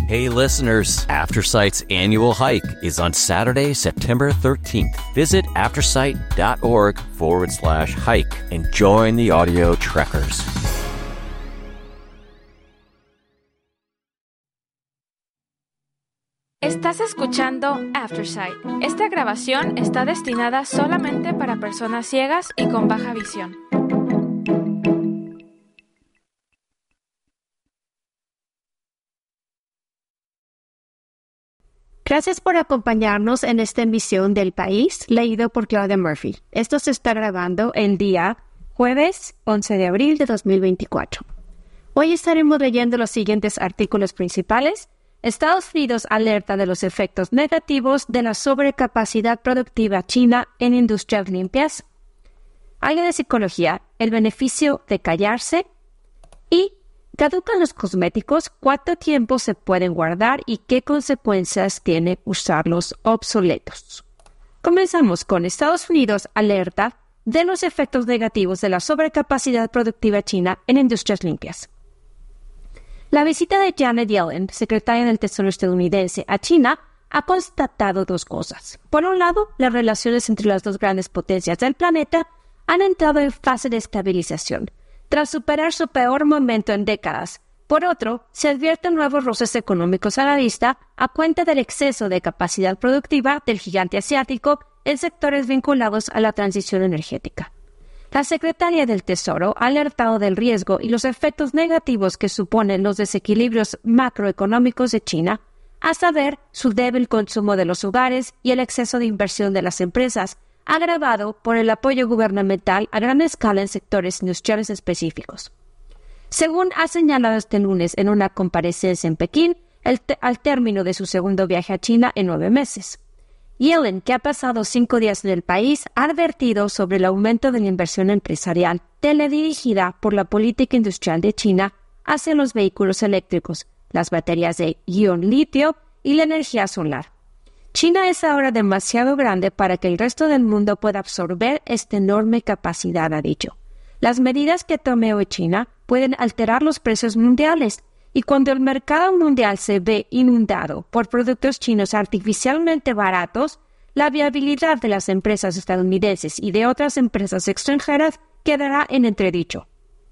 Hey listeners, Aftersight's annual hike is on Saturday, September 13th. Visit aftersight.org/hike and join the audio trekkers. Estás escuchando Aftersight. Esta grabación está destinada solamente para personas ciegas y con baja visión. Gracias por acompañarnos en esta emisión del País, leído por Claudia Murphy. Esto se está grabando el día jueves 11 de abril de 2024. Hoy estaremos leyendo los siguientes artículos principales. Estados Unidos alerta de los efectos negativos de la sobrecapacidad productiva china en industrias limpias. Algo de psicología, el beneficio de callarse. Y ¿caducan los cosméticos? ¿Cuánto tiempo se pueden guardar y qué consecuencias tiene usarlos obsoletos? Comenzamos con Estados Unidos alerta de los efectos negativos de la sobrecapacidad productiva china en industrias limpias. La visita de Janet Yellen, secretaria del Tesoro estadounidense, a China ha constatado dos cosas. Por un lado, las relaciones entre las dos grandes potencias del planeta han entrado en fase de estabilización, tras superar su peor momento en décadas. Por otro, se advierten nuevos roces económicos a la vista a cuenta del exceso de capacidad productiva del gigante asiático en sectores vinculados a la transición energética. La secretaria del Tesoro ha alertado del riesgo y los efectos negativos que suponen los desequilibrios macroeconómicos de China, a saber, su débil consumo de los hogares y el exceso de inversión de las empresas, agravado por el apoyo gubernamental a gran escala en sectores industriales específicos. Según ha señalado este lunes en una comparecencia en Pekín, al término de su segundo viaje a China en 9 meses. Yellen, que ha pasado 5 días en el país, ha advertido sobre el aumento de la inversión empresarial teledirigida por la política industrial de China hacia los vehículos eléctricos, las baterías de ion litio y la energía solar. China es ahora demasiado grande para que el resto del mundo pueda absorber esta enorme capacidad, ha dicho. Las medidas que tome hoy China pueden alterar los precios mundiales, y cuando el mercado mundial se ve inundado por productos chinos artificialmente baratos, la viabilidad de las empresas estadounidenses y de otras empresas extranjeras quedará en entredicho.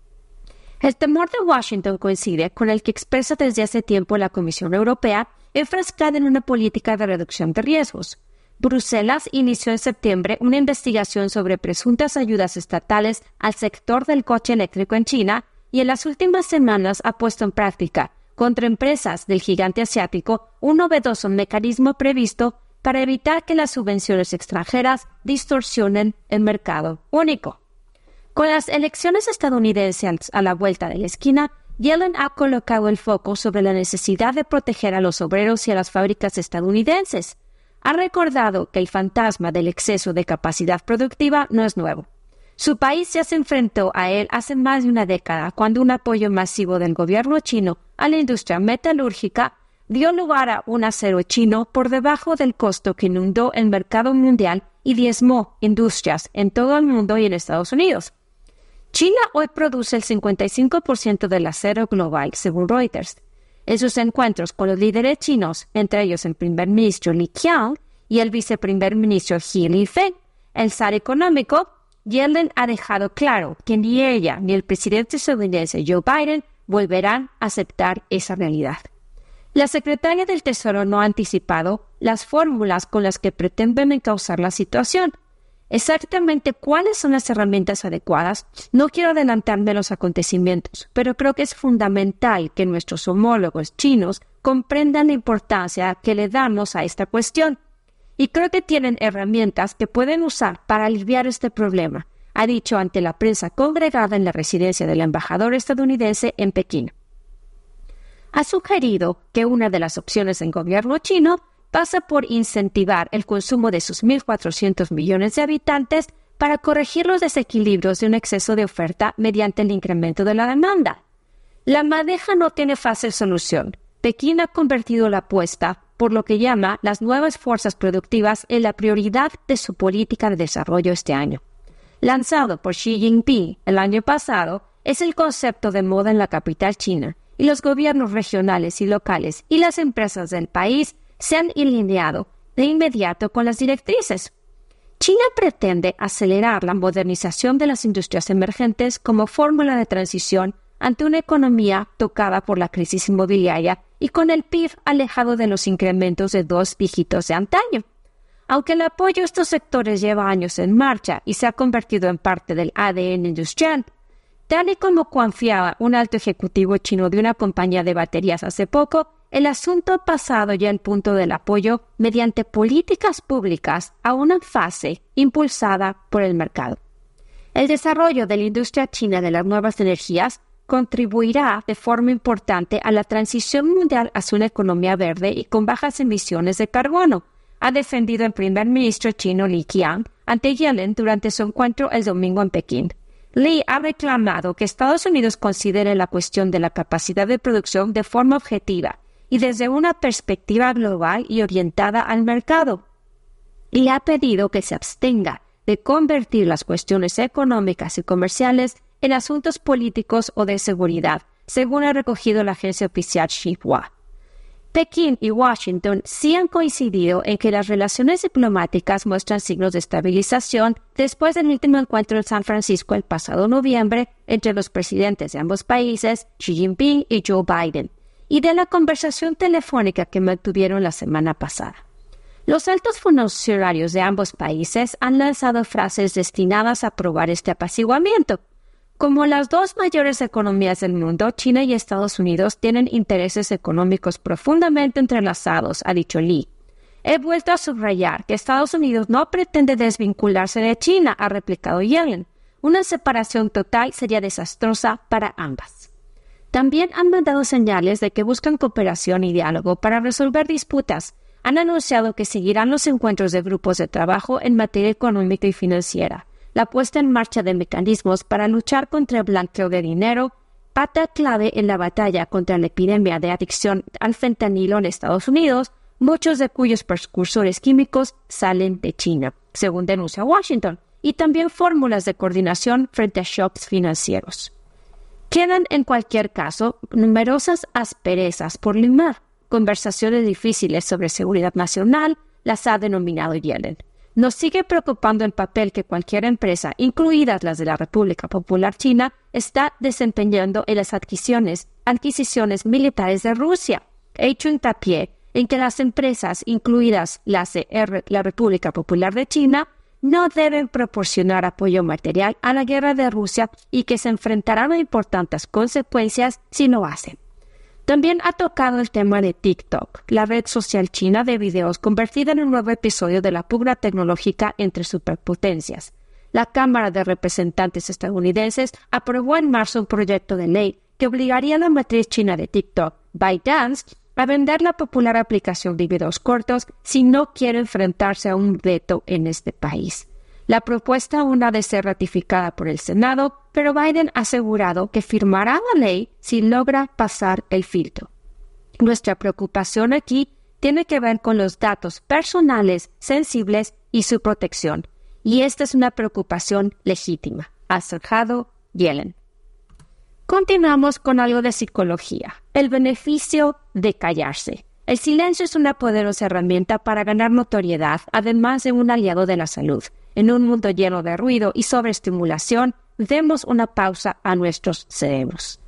El temor de Washington coincide con el que expresa desde hace tiempo la Comisión Europea, enfrascada en una política de reducción de riesgos. Bruselas inició en septiembre una investigación sobre presuntas ayudas estatales al sector del coche eléctrico en China y en las últimas semanas ha puesto en práctica, contra empresas del gigante asiático, un novedoso mecanismo previsto para evitar que las subvenciones extranjeras distorsionen el mercado único. Con las elecciones estadounidenses a la vuelta de la esquina, Yellen ha colocado el foco sobre la necesidad de proteger a los obreros y a las fábricas estadounidenses. Ha recordado que el fantasma del exceso de capacidad productiva no es nuevo. Su país ya se enfrentó a él hace más de una década, cuando un apoyo masivo del gobierno chino a la industria metalúrgica dio lugar a un acero chino por debajo del costo que inundó el mercado mundial y diezmó industrias en todo el mundo y en Estados Unidos. China hoy produce el 55% del acero global, según Reuters. En sus encuentros con los líderes chinos, entre ellos el primer ministro Li Qiang y el viceprimer ministro Xi Jinping, el zar económico, Yellen ha dejado claro que ni ella ni el presidente estadounidense Joe Biden volverán a aceptar esa realidad. La secretaria del Tesoro no ha anticipado las fórmulas con las que pretenden encauzar la situación. Exactamente cuáles son las herramientas adecuadas, no quiero adelantarme a los acontecimientos, pero creo que es fundamental que nuestros homólogos chinos comprendan la importancia que le damos a esta cuestión. Y creo que tienen herramientas que pueden usar para aliviar este problema, ha dicho ante la prensa congregada en la residencia del embajador estadounidense en Pekín. Ha sugerido que una de las opciones del gobierno chino pasa por incentivar el consumo de sus 1.400 millones de habitantes para corregir los desequilibrios de un exceso de oferta mediante el incremento de la demanda. La madeja no tiene fácil solución. Pekín ha convertido la apuesta por lo que llama las nuevas fuerzas productivas en la prioridad de su política de desarrollo este año. Lanzado por Xi Jinping el año pasado, es el concepto de moda en la capital china y los gobiernos regionales y locales y las empresas del país se han alineado de inmediato con las directrices. China pretende acelerar la modernización de las industrias emergentes como fórmula de transición ante una economía tocada por la crisis inmobiliaria y con el PIB alejado de los incrementos de 2 dígitos de antaño. Aunque el apoyo a estos sectores lleva años en marcha y se ha convertido en parte del ADN industrial, tal y como confiaba un alto ejecutivo chino de una compañía de baterías hace poco, el asunto ha pasado ya al punto del apoyo mediante políticas públicas a una fase impulsada por el mercado. El desarrollo de la industria china de las nuevas energías contribuirá de forma importante a la transición mundial hacia una economía verde y con bajas emisiones de carbono, ha defendido el primer ministro chino Li Qiang ante Yellen durante su encuentro el domingo en Pekín. Li ha reclamado que Estados Unidos considere la cuestión de la capacidad de producción de forma objetiva y desde una perspectiva global y orientada al mercado, y ha pedido que se abstenga de convertir las cuestiones económicas y comerciales en asuntos políticos o de seguridad, según ha recogido la agencia oficial Xinhua. Pekín y Washington sí han coincidido en que las relaciones diplomáticas muestran signos de estabilización después del último encuentro en San Francisco el pasado noviembre entre los presidentes de ambos países, Xi Jinping y Joe Biden, y de la conversación telefónica que mantuvieron la semana pasada. Los altos funcionarios de ambos países han lanzado frases destinadas a probar este apaciguamiento. Como las dos mayores economías del mundo, China y Estados Unidos tienen intereses económicos profundamente entrelazados, ha dicho Li. He vuelto a subrayar que Estados Unidos no pretende desvincularse de China, ha replicado Yellen. Una separación total sería desastrosa para ambas. También han mandado señales de que buscan cooperación y diálogo para resolver disputas. Han anunciado que seguirán los encuentros de grupos de trabajo en materia económica y financiera, la puesta en marcha de mecanismos para luchar contra el blanqueo de dinero, pata clave en la batalla contra la epidemia de adicción al fentanilo en Estados Unidos, muchos de cuyos precursores químicos salen de China, según denuncia Washington, y también fórmulas de coordinación frente a shocks financieros. Quedan, en cualquier caso, numerosas asperezas por limar. Conversaciones difíciles sobre seguridad nacional las ha denominado Yellen. Nos sigue preocupando el papel que cualquier empresa, incluidas las de la República Popular China, está desempeñando en las adquisiciones militares de Rusia. He hecho hincapié en que las empresas, incluidas las de la República Popular de China, no deben proporcionar apoyo material a la guerra de Rusia y que se enfrentarán a importantes consecuencias si lo hacen. También ha tocado el tema de TikTok, la red social china de videos convertida en un nuevo episodio de la pugna tecnológica entre superpotencias. La Cámara de Representantes estadounidenses aprobó en marzo un proyecto de ley que obligaría a la matriz china de TikTok, ByteDance, a vender la popular aplicación de videos cortos si no quiere enfrentarse a un veto en este país. La propuesta aún ha de ser ratificada por el Senado, pero Biden ha asegurado que firmará la ley si logra pasar el filtro. Nuestra preocupación aquí tiene que ver con los datos personales sensibles y su protección, y esta es una preocupación legítima, ha cerrado Yellen. Continuamos con algo de psicología, el beneficio de callarse. El silencio es una poderosa herramienta para ganar notoriedad, además de un aliado de la salud. En un mundo lleno de ruido y sobreestimulación, demos una pausa a nuestros cerebros.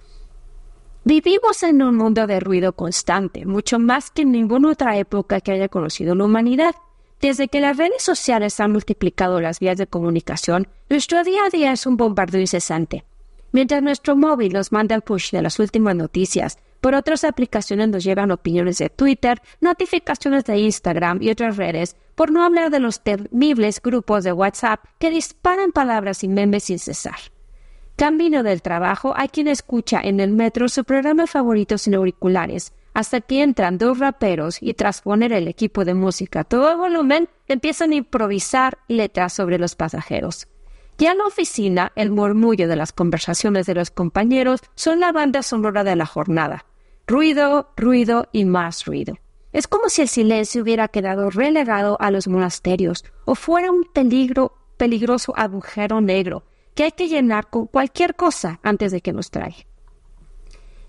Vivimos en un mundo de ruido constante, mucho más que en ninguna otra época que haya conocido la humanidad. Desde que las redes sociales han multiplicado las vías de comunicación, nuestro día a día es un bombardeo incesante. Mientras nuestro móvil nos manda el push de las últimas noticias, por otras aplicaciones nos llegan opiniones de Twitter, notificaciones de Instagram y otras redes, por no hablar de los temibles grupos de WhatsApp que disparan palabras y memes sin cesar. Camino del trabajo, hay quien escucha en el metro su programa favorito sin auriculares, hasta que entran dos raperos y tras poner el equipo de música a todo volumen, empiezan a improvisar letras sobre los pasajeros. Ya en la oficina, el murmullo de las conversaciones de los compañeros son la banda sonora de la jornada. Ruido, ruido y más ruido. Es como si el silencio hubiera quedado relegado a los monasterios o fuera un peligroso agujero negro que hay que llenar con cualquier cosa antes de que nos traiga.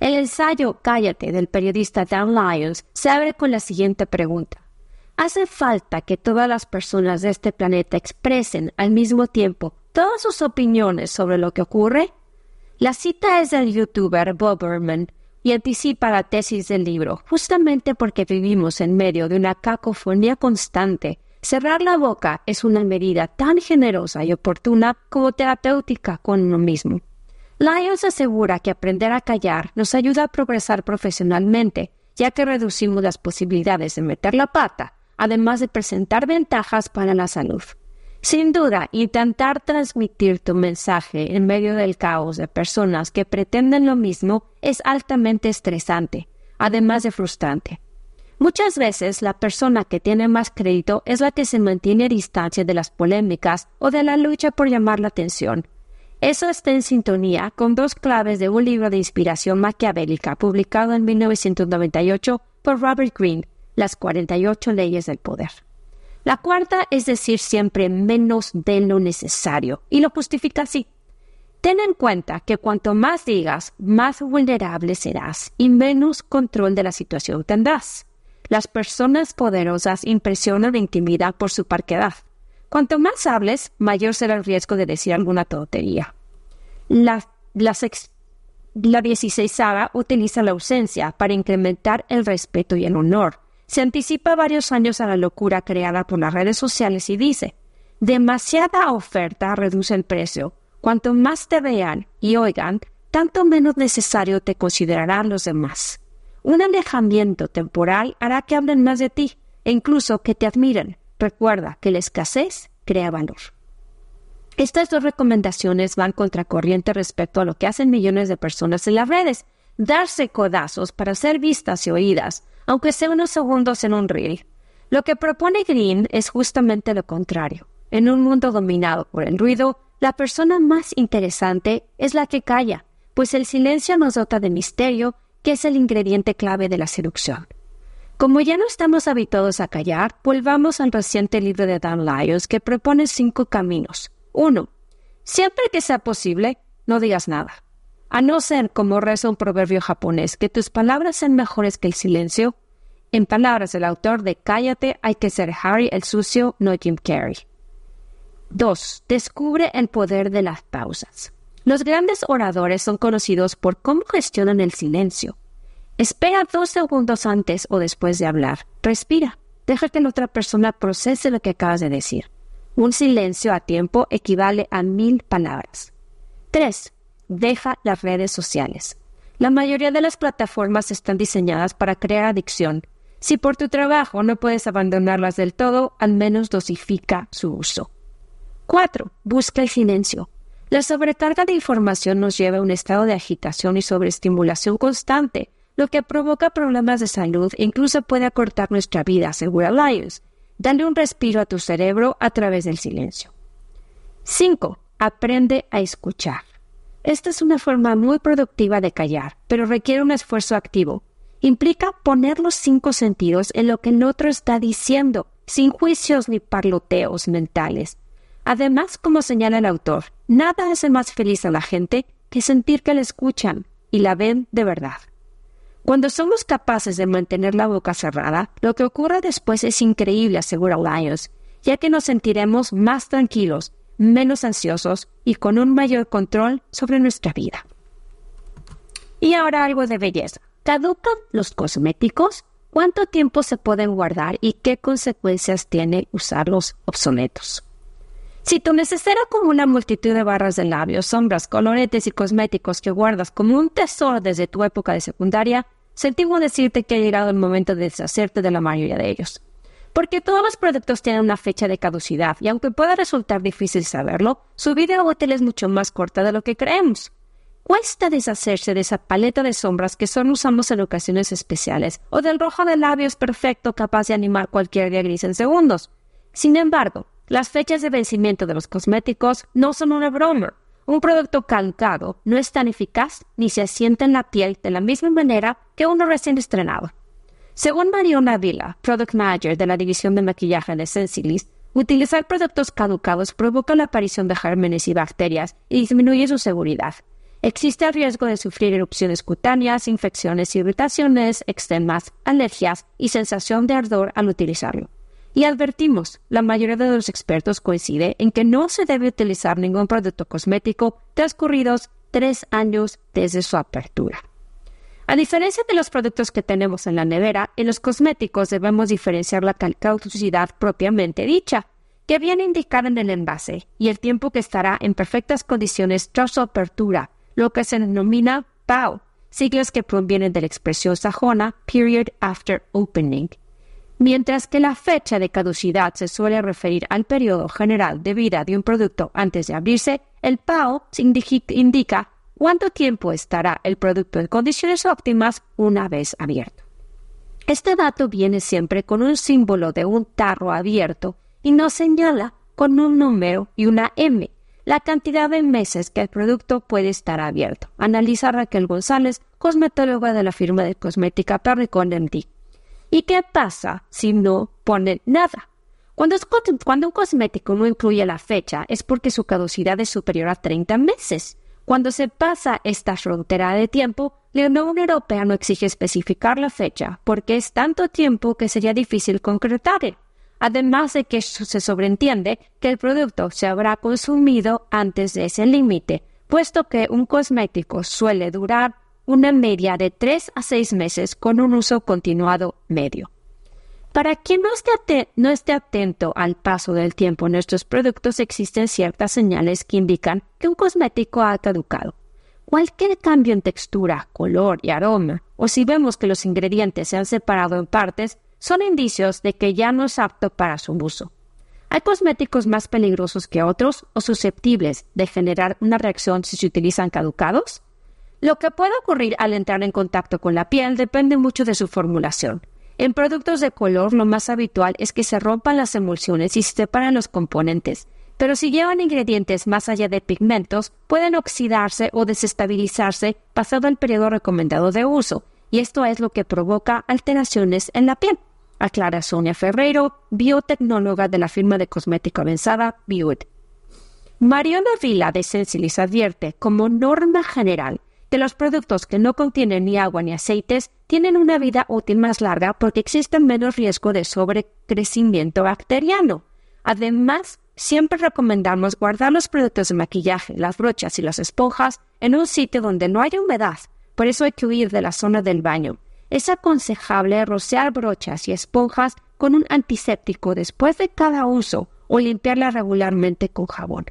El ensayo Cállate del periodista Dan Lyons se abre con la siguiente pregunta. ¿Hace falta que todas las personas de este planeta expresen al mismo tiempo todas sus opiniones sobre lo que ocurre? La cita es del youtuber Bob Berman y anticipa la tesis del libro, justamente porque vivimos en medio de una cacofonía constante. Cerrar la boca es una medida tan generosa y oportuna como terapéutica con uno mismo. Lyons asegura que aprender a callar nos ayuda a progresar profesionalmente, ya que reducimos las posibilidades de meter la pata, además de presentar ventajas para la salud. Sin duda, intentar transmitir tu mensaje en medio del caos de personas que pretenden lo mismo es altamente estresante, además de frustrante. Muchas veces la persona que tiene más crédito es la que se mantiene a distancia de las polémicas o de la lucha por llamar la atención. Eso está en sintonía con dos claves de un libro de inspiración maquiavélica publicado en 1998 por Robert Greene, Las 48 leyes del poder. La cuarta es decir siempre menos de lo necesario, y lo justifica así. Ten en cuenta que cuanto más digas, más vulnerable serás y menos control de la situación tendrás. Las personas poderosas impresionan e intimidan por su parquedad. Cuanto más hables, mayor será el riesgo de decir alguna tontería. La 16ª utiliza la ausencia para incrementar el respeto y el honor. Se anticipa varios años a la locura creada por las redes sociales y dice: demasiada oferta reduce el precio. Cuanto más te vean y oigan, tanto menos necesario te considerarán los demás. Un alejamiento temporal hará que hablen más de ti e incluso que te admiren. Recuerda que la escasez crea valor. Estas dos recomendaciones van contracorriente respecto a lo que hacen millones de personas en las redes: darse codazos para ser vistas y oídas, aunque sea unos segundos en un reel. Lo que propone Greene es justamente lo contrario. En un mundo dominado por el ruido, la persona más interesante es la que calla, pues el silencio nos dota de misterio, que es el ingrediente clave de la seducción. Como ya no estamos habituados a callar, volvamos al reciente libro de Dan Lyons que propone 5 caminos. 1. Siempre que sea posible, no digas nada. A no ser, como reza un proverbio japonés, que tus palabras sean mejores que el silencio. En palabras del autor de Cállate, hay que ser Harry el sucio, no Jim Carrey. 2. Descubre el poder de las pausas. Los grandes oradores son conocidos por cómo gestionan el silencio. Espera 2 segundos antes o después de hablar. Respira. Deja que la otra persona procese lo que acabas de decir. Un silencio a tiempo equivale a 1000 palabras. 3. Deja las redes sociales. La mayoría de las plataformas están diseñadas para crear adicción. Si por tu trabajo no puedes abandonarlas del todo, al menos dosifica su uso. 4. Busca el silencio. La sobrecarga de información nos lleva a un estado de agitación y sobreestimulación constante, lo que provoca problemas de salud e incluso puede acortar nuestra vida, asegura Lyons. Dale un respiro a tu cerebro a través del silencio. 5. Aprende a escuchar. Esta es una forma muy productiva de callar, pero requiere un esfuerzo activo. Implica poner los 5 sentidos en lo que el otro está diciendo, sin juicios ni parloteos mentales. Además, como señala el autor, nada hace más feliz a la gente que sentir que la escuchan y la ven de verdad. Cuando somos capaces de mantener la boca cerrada, lo que ocurre después es increíble, asegura Lyons, ya que nos sentiremos más tranquilos, menos ansiosos y con un mayor control sobre nuestra vida. Y ahora algo de belleza. ¿Caducan los cosméticos? ¿Cuánto tiempo se pueden guardar y qué consecuencias tiene usarlos obsoletos? Si tu necesidad acumula multitud de barras de labios, sombras, coloretes y cosméticos que guardas como un tesoro desde tu época de secundaria, sentimos decirte que ha llegado el momento de deshacerte de la mayoría de ellos. Porque todos los productos tienen una fecha de caducidad y aunque pueda resultar difícil saberlo, su vida útil es mucho más corta de lo que creemos. Cuesta deshacerse de esa paleta de sombras que solo usamos en ocasiones especiales o del rojo de labios perfecto capaz de animar cualquier día gris en segundos. Sin embargo, las fechas de vencimiento de los cosméticos no son una broma. Un producto caducado no es tan eficaz ni se asienta en la piel de la misma manera que uno recién estrenado. Según Mariona Vila, Product Manager de la división de maquillaje de Sensilis, utilizar productos caducados provoca la aparición de gérmenes y bacterias y disminuye su seguridad. Existe el riesgo de sufrir erupciones cutáneas, infecciones, irritaciones, eczemas, alergias y sensación de ardor al utilizarlo. Y advertimos, la mayoría de los expertos coincide en que no se debe utilizar ningún producto cosmético transcurridos 3 años desde su apertura. A diferencia de los productos que tenemos en la nevera, en los cosméticos debemos diferenciar la caducidad propiamente dicha, que viene indicada en el envase, y el tiempo que estará en perfectas condiciones tras su apertura, lo que se denomina PAO, siglas que provienen de la expresión sajona Period After Opening. Mientras que la fecha de caducidad se suele referir al periodo general de vida de un producto antes de abrirse, el PAO indica cuánto tiempo estará el producto en condiciones óptimas una vez abierto. Este dato viene siempre con un símbolo de un tarro abierto y nos señala con un número y una M la cantidad de meses que el producto puede estar abierto. Analiza Raquel González, cosmetóloga de la firma de cosmética Perricón MD. ¿Y qué pasa si no ponen nada? Cuando un cosmético no incluye la fecha es porque su caducidad es superior a 30 meses. Cuando se pasa esta frontera de tiempo, la Unión Europea no exige especificar la fecha porque es tanto tiempo que sería difícil concretar. Además de que se sobreentiende que el producto se habrá consumido antes de ese límite, puesto que un cosmético suele durar una media de 3 a 6 meses con un uso continuado medio. Para quien no esté atento al paso del tiempo en estos productos, existen ciertas señales que indican que un cosmético ha caducado. Cualquier cambio en textura, color y aroma, o si vemos que los ingredientes se han separado en partes, son indicios de que ya no es apto para su uso. ¿Hay cosméticos más peligrosos que otros o susceptibles de generar una reacción si se utilizan caducados? Lo que puede ocurrir al entrar en contacto con la piel depende mucho de su formulación. En productos de color, lo más habitual es que se rompan las emulsiones y se separan los componentes, pero si llevan ingredientes más allá de pigmentos, pueden oxidarse o desestabilizarse pasado el periodo recomendado de uso, y esto es lo que provoca alteraciones en la piel, aclara Sonia Ferreiro, biotecnóloga de la firma de cosmética avanzada Beauty. Mariona Vila de Sensilis advierte, como norma general, que los productos que no contienen ni agua ni aceites tienen una vida útil más larga porque existe menos riesgo de sobrecrecimiento bacteriano. Además, siempre recomendamos guardar los productos de maquillaje, las brochas y las esponjas en un sitio donde no haya humedad. Por eso hay que huir de la zona del baño. Es aconsejable rociar brochas y esponjas con un antiséptico después de cada uso o limpiarla regularmente con jabón.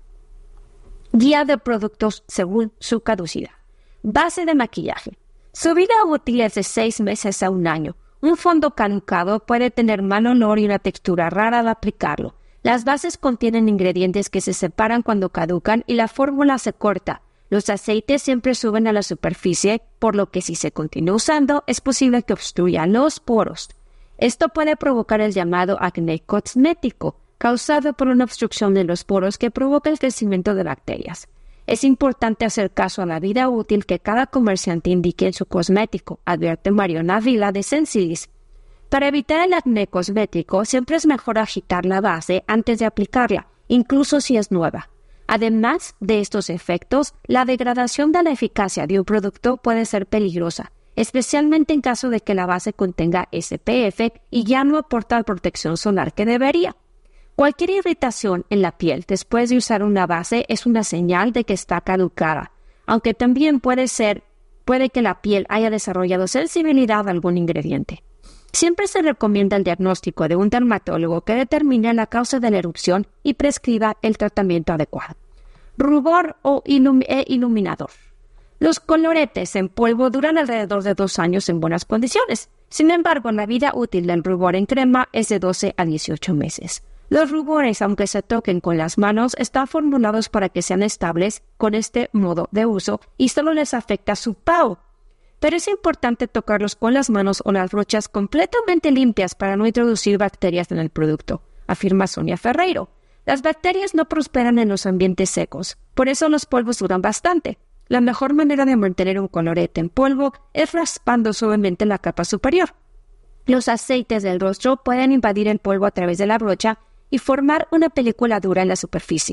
Guía de productos según su caducidad. Base de maquillaje. Su vida útil es de 6 meses a 1 año. Un fondo caducado puede tener mal olor y una textura rara al aplicarlo. Las bases contienen ingredientes que se separan cuando caducan y la fórmula se corta. Los aceites siempre suben a la superficie, por lo que si se continúa usando, es posible que obstruyan los poros. Esto puede provocar el llamado acné cosmético, causado por una obstrucción de los poros que provoca el crecimiento de bacterias. Es importante hacer caso a la vida útil que cada comerciante indique en su cosmético, advierte Mariona Vila de Sensilis. Para evitar el acné cosmético, siempre es mejor agitar la base antes de aplicarla, incluso si es nueva. Además de estos efectos, la degradación de la eficacia de un producto puede ser peligrosa, especialmente en caso de que la base contenga SPF y ya no aporta la protección solar que debería. Cualquier irritación en la piel después de usar una base es una señal de que está caducada, aunque también puede que la piel haya desarrollado sensibilidad a algún ingrediente. Siempre se recomienda el diagnóstico de un dermatólogo que determine la causa de la erupción y prescriba el tratamiento adecuado. Rubor o iluminador. Los coloretes en polvo duran alrededor de 2 años en buenas condiciones. Sin embargo, la vida útil del rubor en crema es de 12 a 18 meses. Los rubores, aunque se toquen con las manos, están formulados para que sean estables con este modo de uso y solo les afecta su PAO. Pero es importante tocarlos con las manos o las brochas completamente limpias para no introducir bacterias en el producto, afirma Sonia Ferreiro. Las bacterias no prosperan en los ambientes secos, por eso los polvos duran bastante. La mejor manera de mantener un colorete en polvo es raspando suavemente la capa superior. Los aceites del rostro pueden invadir el polvo a través de la brocha y formar una película dura en la superficie.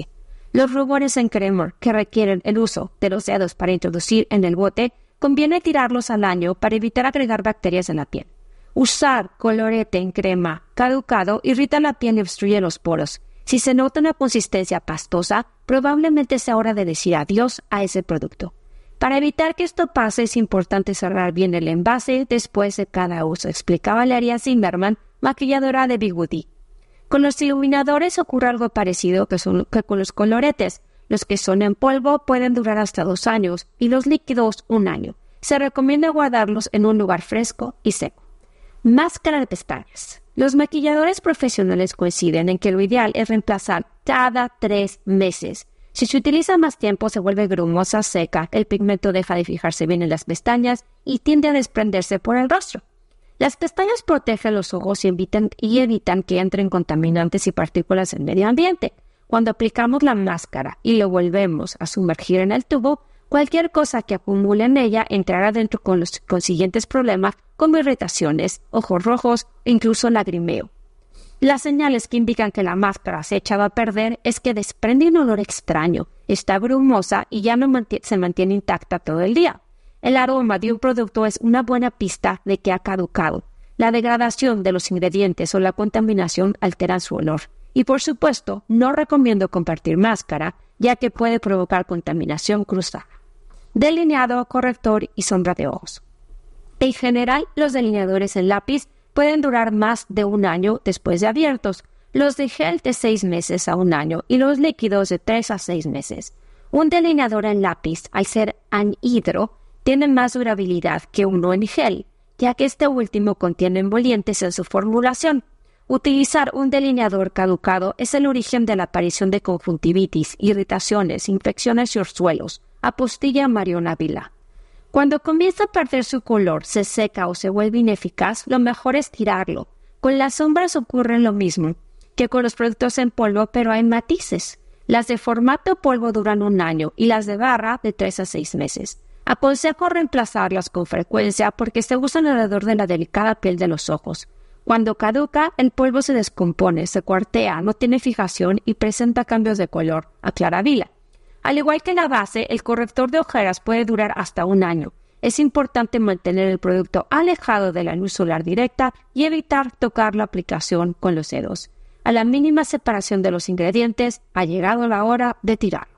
Los rubores en crema que requieren el uso de los dedos para introducir en el bote, conviene tirarlos al año para evitar agregar bacterias en la piel. Usar colorete en crema caducado irrita la piel y obstruye los poros. Si se nota una consistencia pastosa, probablemente sea hora de decir adiós a ese producto. Para evitar que esto pase, es importante cerrar bien el envase después de cada uso, explica Valeria Zimmerman, maquilladora de Bigudi. Con los iluminadores ocurre algo parecido que con los coloretes. Los que son en polvo pueden durar hasta 2 años y los líquidos 1 año. Se recomienda guardarlos en un lugar fresco y seco. Máscara de pestañas. Los maquilladores profesionales coinciden en que lo ideal es reemplazar cada 3 meses. Si se utiliza más tiempo, se vuelve grumosa, seca, el pigmento deja de fijarse bien en las pestañas y tiende a desprenderse por el rostro. Las pestañas protegen los ojos y evitan que entren contaminantes y partículas en el medio ambiente. Cuando aplicamos la máscara y lo volvemos a sumergir en el tubo, cualquier cosa que acumule en ella entrará dentro con los consiguientes problemas como irritaciones, ojos rojos e incluso lagrimeo. Las señales que indican que la máscara se ha echado a perder es que desprende un olor extraño, está brumosa y ya no se mantiene intacta todo el día. El aroma de un producto es una buena pista de que ha caducado. La degradación de los ingredientes o la contaminación alteran su olor. Y por supuesto, no recomiendo compartir máscara, ya que puede provocar contaminación cruzada. Delineado, corrector y sombra de ojos. En general, los delineadores en lápiz pueden durar más de 1 año después de abiertos, los de gel de 6 meses a 1 año y los líquidos de 3 a 6 meses. Un delineador en lápiz, al ser anhidro, tiene más durabilidad que uno en gel, ya que este último contiene emolientes en su formulación. Utilizar un delineador caducado es el origen de la aparición de conjuntivitis, irritaciones, infecciones y orzuelos, apostilla Marion Ávila. Cuando comienza a perder su color, se seca o se vuelve ineficaz, lo mejor es tirarlo. Con las sombras ocurre lo mismo que con los productos en polvo, pero hay matices. Las de formato polvo duran 1 año y las de barra de 3 a 6 meses. Aconsejo reemplazarlas con frecuencia porque se usan alrededor de la delicada piel de los ojos. Cuando caduca, el polvo se descompone, se cuartea, no tiene fijación y presenta cambios de color, aclara Vila. Al igual que la base, el corrector de ojeras puede durar hasta 1 año. Es importante mantener el producto alejado de la luz solar directa y evitar tocar la aplicación con los dedos. A la mínima separación de los ingredientes, ha llegado la hora de tirarlo.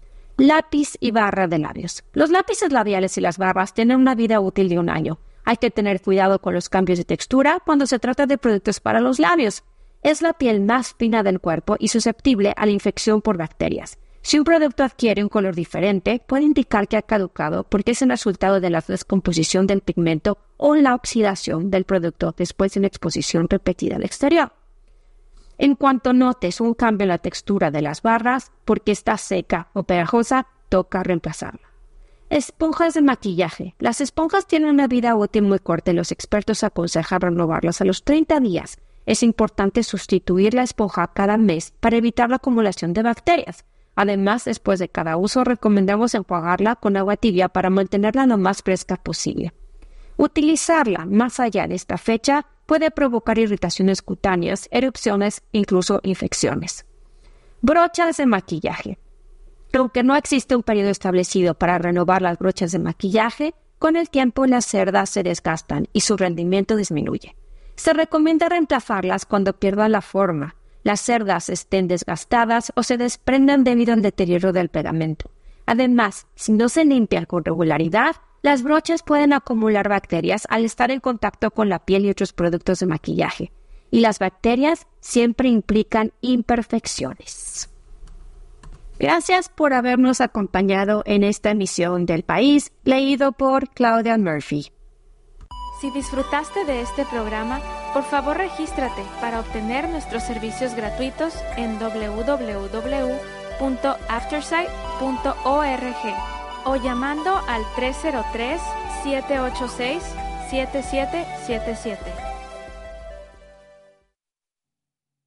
Lápiz y barra de labios. Los lápices labiales y las barras tienen una vida útil de 1 año. Hay que tener cuidado con los cambios de textura cuando se trata de productos para los labios. Es la piel más fina del cuerpo y susceptible a la infección por bacterias. Si un producto adquiere un color diferente, puede indicar que ha caducado porque es el resultado de la descomposición del pigmento o la oxidación del producto después de una exposición repetida al exterior. En cuanto notes un cambio en la textura de las barras, porque está seca o pegajosa, toca reemplazarla. Esponjas de maquillaje. Las esponjas tienen una vida útil muy corta y los expertos aconsejan renovarlas a los 30 días. Es importante sustituir la esponja cada mes para evitar la acumulación de bacterias. Además, después de cada uso, recomendamos enjuagarla con agua tibia para mantenerla lo más fresca posible. Utilizarla más allá de esta fecha puede provocar irritaciones cutáneas, erupciones e incluso infecciones. Brochas de maquillaje. Aunque no existe un periodo establecido para renovar las brochas de maquillaje, con el tiempo las cerdas se desgastan y su rendimiento disminuye. Se recomienda reemplazarlas cuando pierdan la forma, las cerdas estén desgastadas o se desprendan debido al deterioro del pegamento. Además, si no se limpian con regularidad, las brochas pueden acumular bacterias al estar en contacto con la piel y otros productos de maquillaje. Y las bacterias siempre implican imperfecciones. Gracias por habernos acompañado en esta emisión del País, leído por Claudia Murphy. Si disfrutaste de este programa, por favor regístrate para obtener nuestros servicios gratuitos en www.aftersight.org o llamando al 303-786-7777.